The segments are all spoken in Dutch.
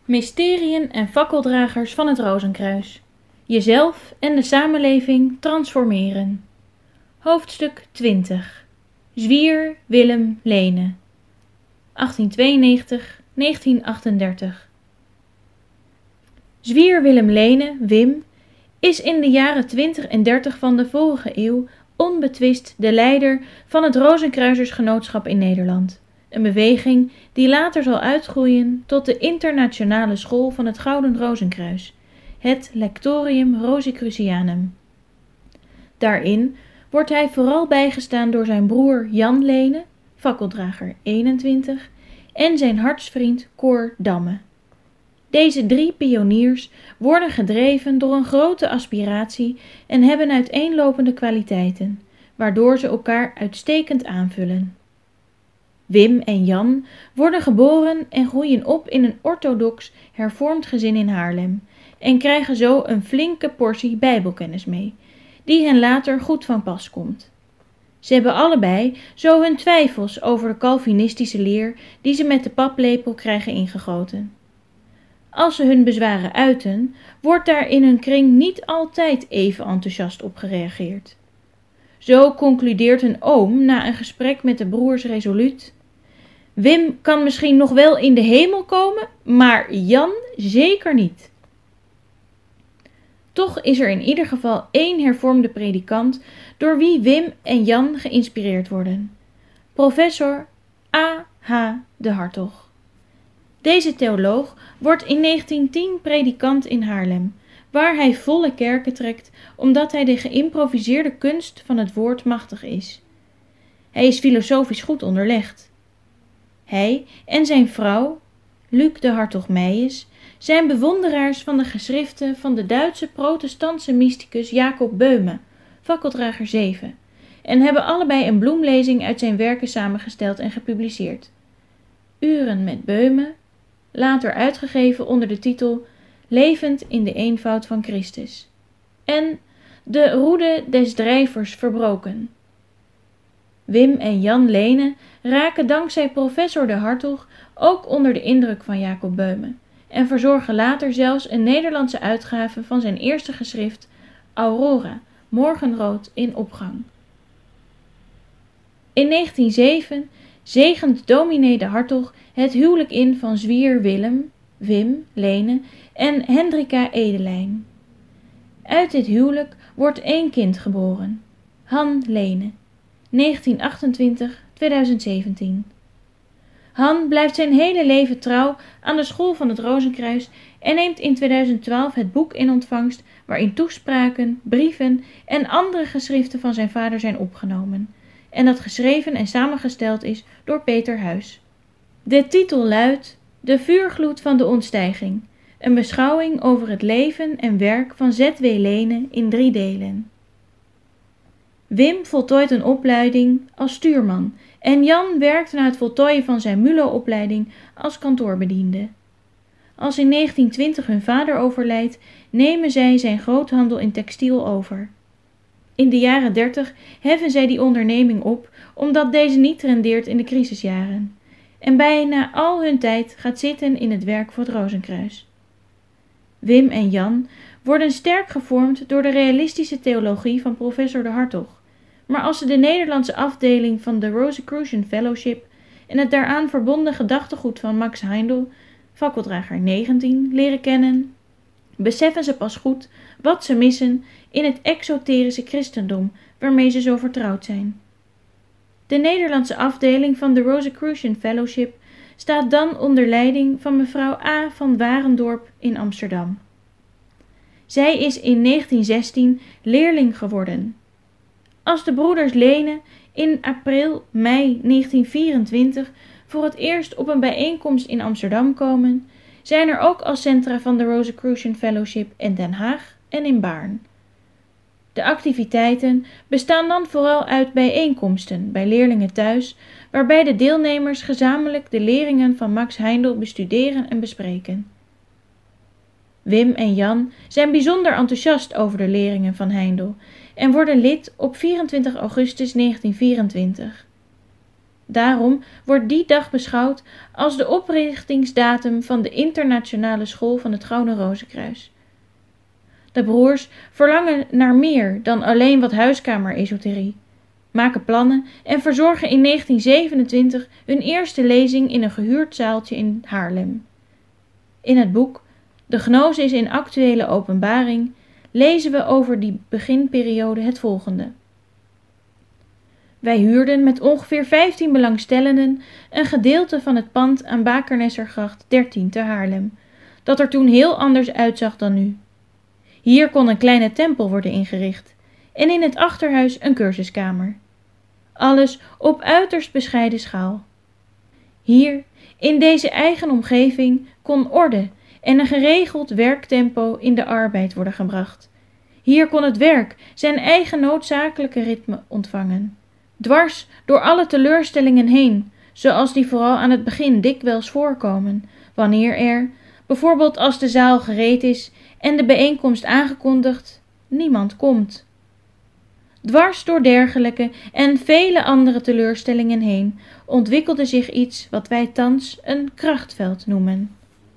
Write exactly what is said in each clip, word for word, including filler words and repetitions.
Mysteriën en fakkeldragers van het Rozenkruis. Jezelf en de samenleving transformeren. Hoofdstuk twintig. Zwier Willem Lene. achttientweeënnegentig tot negentien achtendertig. Zwier Willem Lene, Wim, is in de jaren twintig en dertig van de vorige eeuw onbetwist de leider van het Rozenkruisersgenootschap in Nederland. Een beweging die later zal uitgroeien tot de internationale school van het Gouden Rozenkruis, het Lectorium Rosicrucianum. Daarin wordt hij vooral bijgestaan door zijn broer Jan Lene, fakkeldrager eenentwintig, en zijn hartsvriend Cor Damme. Deze drie pioniers worden gedreven door een grote aspiratie en hebben uiteenlopende kwaliteiten, waardoor ze elkaar uitstekend aanvullen. Wim en Jan worden geboren en groeien op in een orthodox hervormd gezin in Haarlem en krijgen zo een flinke portie bijbelkennis mee, die hen later goed van pas komt. Ze hebben allebei zo hun twijfels over de Calvinistische leer die ze met de paplepel krijgen ingegoten. Als ze hun bezwaren uiten, wordt daar in hun kring niet altijd even enthousiast op gereageerd. Zo concludeert een oom na een gesprek met de broers resoluut: Wim kan misschien nog wel in de hemel komen, maar Jan zeker niet. Toch is er in ieder geval één hervormde predikant door wie Wim en Jan geïnspireerd worden: professor A H de Hartog. Deze theoloog wordt in negentien tien predikant in Haarlem, waar hij volle kerken trekt omdat hij de geïmproviseerde kunst van het woord machtig is. Hij is filosofisch goed onderlegd. Hij en zijn vrouw, Luc de Hartog Meijers, zijn bewonderaars van de geschriften van de Duitse protestantse mysticus Jacob Böhme, fakkeldrager zeven, en hebben allebei een bloemlezing uit zijn werken samengesteld en gepubliceerd. Uren met Böhme, later uitgegeven onder de titel Levend in de eenvoud van Christus, en De roede des drijvers verbroken. Wim en Jan Lene raken dankzij professor de Hartog ook onder de indruk van Jacob Böhme en verzorgen later zelfs een Nederlandse uitgave van zijn eerste geschrift Aurora, morgenrood in opgang. In negentien zeven zegent dominee de Hartog het huwelijk in van Zwier Willem, Wim Lene en Hendrika Edelijn. Uit dit huwelijk wordt één kind geboren, Han Lene, negentien achtentwintig tot tweeduizend zeventien. Han blijft zijn hele leven trouw aan de school van het Rozenkruis en neemt in tweeduizend twaalf het boek in ontvangst waarin toespraken, brieven en andere geschriften van zijn vader zijn opgenomen, en dat geschreven en samengesteld is door Peter Huys. De titel luidt De vuurgloed van de ontstijging, een beschouwing over het leven en werk van Z W Lene in drie delen. Wim voltooit een opleiding als stuurman en Jan werkt na het voltooien van zijn M U L O-opleiding als kantoorbediende. Als in negentien twintig hun vader overlijdt, nemen zij zijn groothandel in textiel over. In de jaren dertig heffen zij die onderneming op omdat deze niet rendeert in de crisisjaren en bijna al hun tijd gaat zitten in het werk voor het Rozenkruis. Wim en Jan worden sterk gevormd door de realistische theologie van professor de Hartog, maar als ze de Nederlandse afdeling van de Rosicrucian Fellowship en het daaraan verbonden gedachtegoed van Max Heindel, fakkeldrager negentien, leren kennen, beseffen ze pas goed wat ze missen in het exoterische christendom waarmee ze zo vertrouwd zijn. De Nederlandse afdeling van de Rosicrucian Fellowship staat dan onder leiding van mevrouw A. van Warendorp in Amsterdam. Zij is in negentien zestien leerling geworden. Als de broeders Lene in april-mei negentien vierentwintig voor het eerst op een bijeenkomst in Amsterdam komen, zijn er ook al centra van de Rosicrucian Fellowship in Den Haag en in Baarn. De activiteiten bestaan dan vooral uit bijeenkomsten bij leerlingen thuis, waarbij de deelnemers gezamenlijk de leringen van Max Heindel bestuderen en bespreken. Wim en Jan zijn bijzonder enthousiast over de leringen van Heindel en worden lid op vierentwintig augustus negentien vierentwintig. Daarom wordt die dag beschouwd als de oprichtingsdatum van de internationale school van het Gouden Rozenkruis. De broers verlangen naar meer dan alleen wat huiskamer-esoterie, maken plannen en verzorgen in negentien zevenentwintig hun eerste lezing in een gehuurd zaaltje in Haarlem. In het boek De Gnosis in actuele openbaring lezen we over die beginperiode het volgende. Wij huurden met ongeveer vijftien belangstellenden een gedeelte van het pand aan Bakernessergracht dertien te Haarlem, dat er toen heel anders uitzag dan nu. Hier kon een kleine tempel worden ingericht en in het achterhuis een cursuskamer. Alles op uiterst bescheiden schaal. Hier, in deze eigen omgeving, kon orde en een geregeld werktempo in de arbeid worden gebracht. Hier kon het werk zijn eigen noodzakelijke ritme ontvangen. Dwars door alle teleurstellingen heen, zoals die vooral aan het begin dikwijls voorkomen, wanneer er, bijvoorbeeld als de zaal gereed is en de bijeenkomst aangekondigd, niemand komt. Dwars door dergelijke en vele andere teleurstellingen heen ontwikkelde zich iets wat wij thans een krachtveld noemen.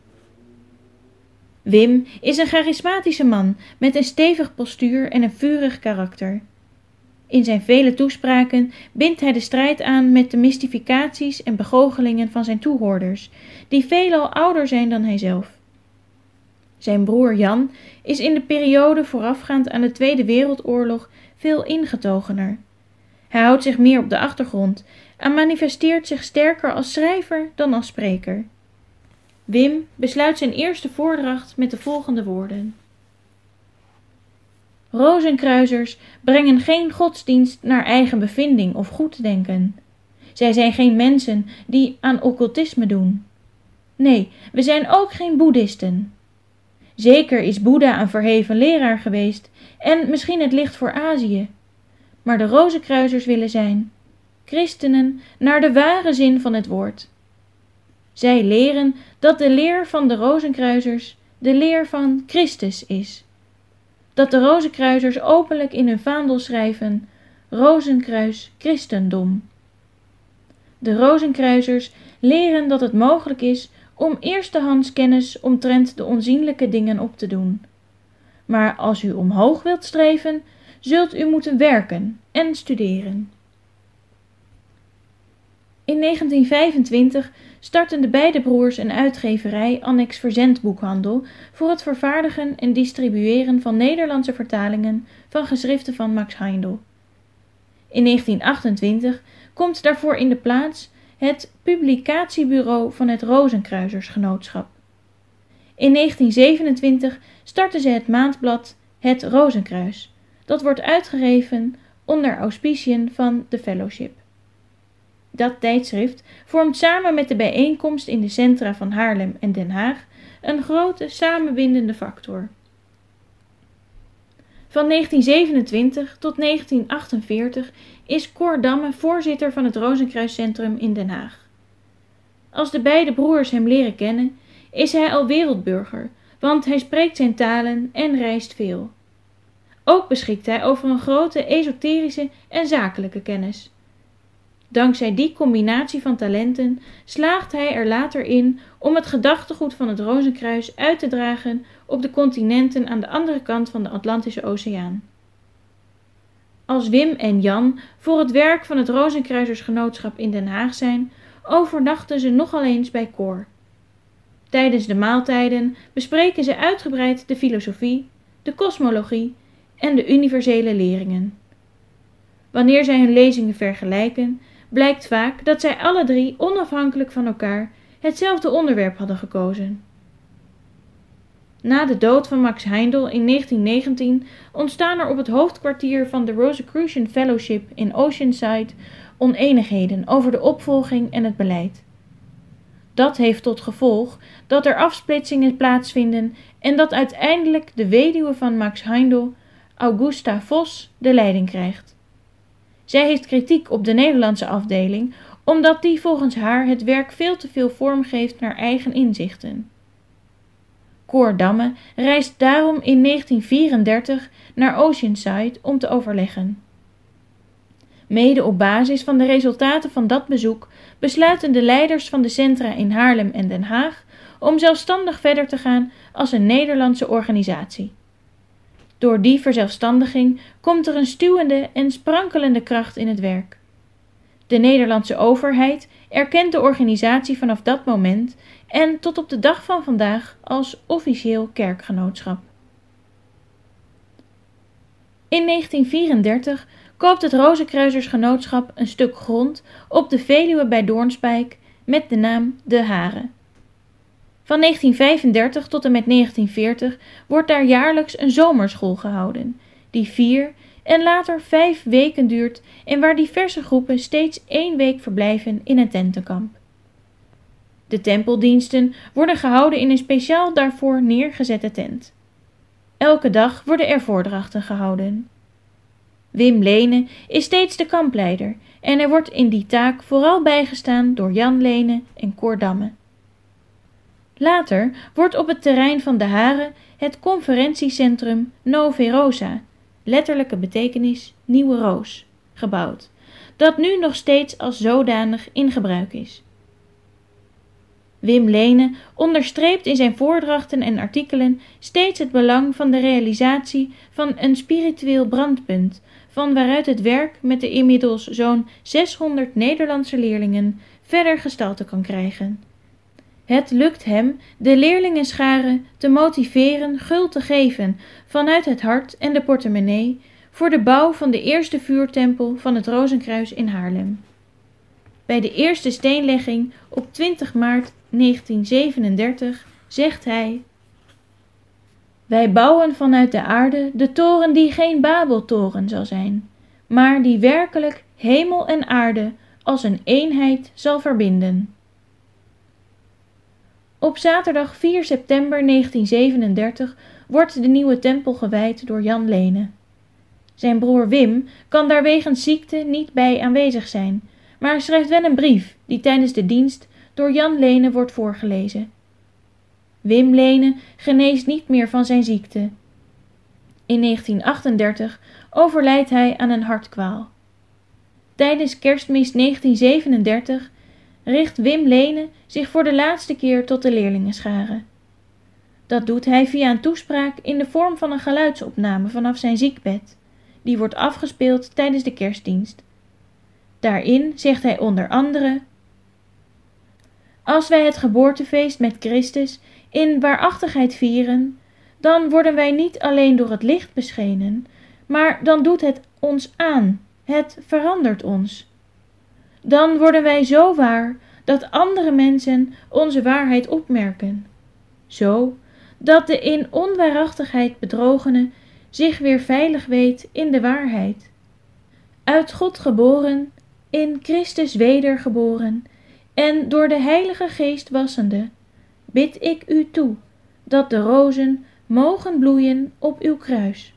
Wim is een charismatische man met een stevig postuur en een vurig karakter. In zijn vele toespraken bindt hij de strijd aan met de mystificaties en begoochelingen van zijn toehoorders, die veelal ouder zijn dan hijzelf. Zijn broer Jan is in de periode voorafgaand aan de Tweede Wereldoorlog veel ingetogener. Hij houdt zich meer op de achtergrond en manifesteert zich sterker als schrijver dan als spreker. Wim besluit zijn eerste voordracht met de volgende woorden. Rozenkruisers brengen geen godsdienst naar eigen bevinding of goeddenken. Zij zijn geen mensen die aan occultisme doen. Nee, we zijn ook geen boeddhisten. Zeker is Boeddha een verheven leraar geweest en misschien het licht voor Azië. Maar de rozenkruisers willen zijn christenen naar de ware zin van het woord. Zij leren dat de leer van de rozenkruisers de leer van Christus is. Dat de rozenkruisers openlijk in hun vaandel schrijven Rozenkruis Christendom. De rozenkruisers leren dat het mogelijk is om eerstehands kennis omtrent de onzienlijke dingen op te doen. Maar als u omhoog wilt streven, zult u moeten werken en studeren. In negentien vijfentwintig startten de beide broers een uitgeverij annex verzendboekhandel voor het vervaardigen en distribueren van Nederlandse vertalingen van geschriften van Max Heindel. In negentien achtentwintig komt daarvoor in de plaats het publicatiebureau van het Rozenkruisersgenootschap. In negentien zevenentwintig startten ze het maandblad Het Rozenkruis. Dat wordt uitgegeven onder auspiciën van de Fellowship. Dat tijdschrift vormt samen met de bijeenkomst in de centra van Haarlem en Den Haag een grote samenbindende factor. Van negentien zevenentwintig tot negentien achtenveertig is Cor Damme voorzitter van het Rozenkruiscentrum in Den Haag. Als de beide broers hem leren kennen, is hij al wereldburger, want hij spreekt zijn talen en reist veel. Ook beschikt hij over een grote esoterische en zakelijke kennis. Dankzij die combinatie van talenten slaagt hij er later in om het gedachtegoed van het Rozenkruis uit te dragen op de continenten aan de andere kant van de Atlantische Oceaan. Als Wim en Jan voor het werk van het Rozenkruisersgenootschap in Den Haag zijn, overnachten ze nogal eens bij Cor. Tijdens de maaltijden bespreken ze uitgebreid de filosofie, de kosmologie en de universele leringen. Wanneer zij hun lezingen vergelijken, blijkt vaak dat zij alle drie onafhankelijk van elkaar hetzelfde onderwerp hadden gekozen. Na de dood van Max Heindel in negentien negentien ontstaan er op het hoofdkwartier van de Rosicrucian Fellowship in Oceanside oneenigheden over de opvolging en het beleid. Dat heeft tot gevolg dat er afsplitsingen plaatsvinden en dat uiteindelijk de weduwe van Max Heindel, Augusta Vos, de leiding krijgt. Zij heeft kritiek op de Nederlandse afdeling, omdat die volgens haar het werk veel te veel vorm geeft naar eigen inzichten. Cor Damme reist daarom in negentien vierendertig naar Oceanside om te overleggen. Mede op basis van de resultaten van dat bezoek besluiten de leiders van de centra in Haarlem en Den Haag om zelfstandig verder te gaan als een Nederlandse organisatie. Door die verzelfstandiging komt er een stuwende en sprankelende kracht in het werk. De Nederlandse overheid erkent de organisatie vanaf dat moment en tot op de dag van vandaag als officieel kerkgenootschap. In negentien vierendertig koopt het Rozenkruisersgenootschap een stuk grond op de Veluwe bij Doornspijk met de naam De Haren. Van negentien vijfendertig tot en met negentien veertig wordt daar jaarlijks een zomerschool gehouden, die vier en later vijf weken duurt en waar diverse groepen steeds één week verblijven in een tentenkamp. De tempeldiensten worden gehouden in een speciaal daarvoor neergezette tent. Elke dag worden er voordrachten gehouden. Wim Lene is steeds de kampleider en er wordt in die taak vooral bijgestaan door Jan Lene en Cor Damme. Later wordt op het terrein van De Haren het conferentiecentrum Nove Rosa, letterlijke betekenis Nieuwe Roos, gebouwd, dat nu nog steeds als zodanig in gebruik is. Wim Lene onderstreept in zijn voordrachten en artikelen steeds het belang van de realisatie van een spiritueel brandpunt, van waaruit het werk met de inmiddels zo'n zeshonderd Nederlandse leerlingen verder gestalte kan krijgen. Het lukt hem de leerlingenscharen te motiveren gul te geven vanuit het hart en de portemonnee voor de bouw van de eerste vuurtempel van het Rozenkruis in Haarlem. Bij de eerste steenlegging op twintig maart negentien zevenendertig zegt hij: Wij bouwen vanuit de aarde de toren die geen Babeltoren zal zijn, maar die werkelijk hemel en aarde als een eenheid zal verbinden. Op zaterdag vier september negentien zevenendertig wordt de nieuwe tempel gewijd door Jan Lene. Zijn broer Wim kan daar wegens ziekte niet bij aanwezig zijn, maar schrijft wel een brief die tijdens de dienst door Jan Lene wordt voorgelezen. Wim Lene geneest niet meer van zijn ziekte. In negentien achtendertig overlijdt hij aan een hartkwaal. Tijdens Kerstmis negentien zevenendertig richt Wim Lene zich voor de laatste keer tot de leerlingenscharen. Dat doet hij via een toespraak in de vorm van een geluidsopname vanaf zijn ziekbed, die wordt afgespeeld tijdens de kerstdienst. Daarin zegt hij onder andere: Als wij het geboortefeest met Christus in waarachtigheid vieren, dan worden wij niet alleen door het licht beschenen, maar dan doet het ons aan, het verandert ons. Dan worden wij zo waar dat andere mensen onze waarheid opmerken. Zo dat de in onwaarachtigheid bedrogene zich weer veilig weet in de waarheid. Uit God geboren, in Christus wedergeboren en door de Heilige Geest wassende, bid ik u toe dat de rozen mogen bloeien op uw kruis.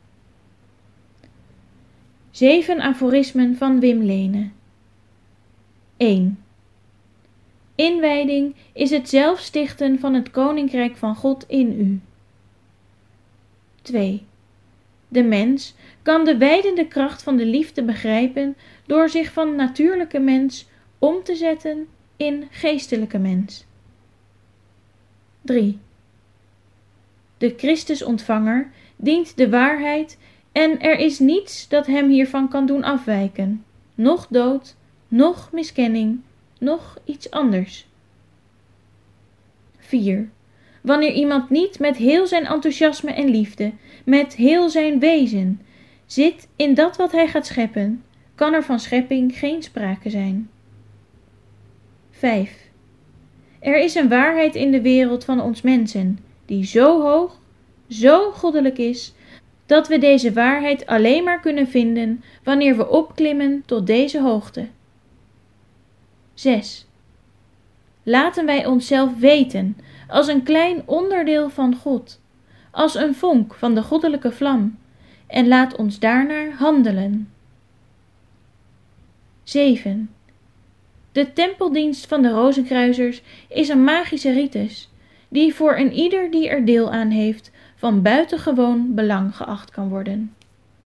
Zeven aforismen van Wim Lene. één. Inwijding is het zelfstichten van het Koninkrijk van God in u. twee. De mens kan de wijdende kracht van de liefde begrijpen door zich van natuurlijke mens om te zetten in geestelijke mens. drie. De Christusontvanger dient de waarheid en er is niets dat hem hiervan kan doen afwijken, noch dood, noch miskenning, noch iets anders. vier. Wanneer iemand niet met heel zijn enthousiasme en liefde, met heel zijn wezen, zit in dat wat hij gaat scheppen, kan er van schepping geen sprake zijn. vijf. Er is een waarheid in de wereld van ons mensen, die zo hoog, zo goddelijk is, dat we deze waarheid alleen maar kunnen vinden wanneer we opklimmen tot deze hoogte. zes. Laten wij onszelf weten als een klein onderdeel van God, als een vonk van de goddelijke vlam, en laat ons daarnaar handelen. zeven. De tempeldienst van de Rozenkruisers is een magische ritus, die voor een ieder die er deel aan heeft, van buitengewoon belang geacht kan worden.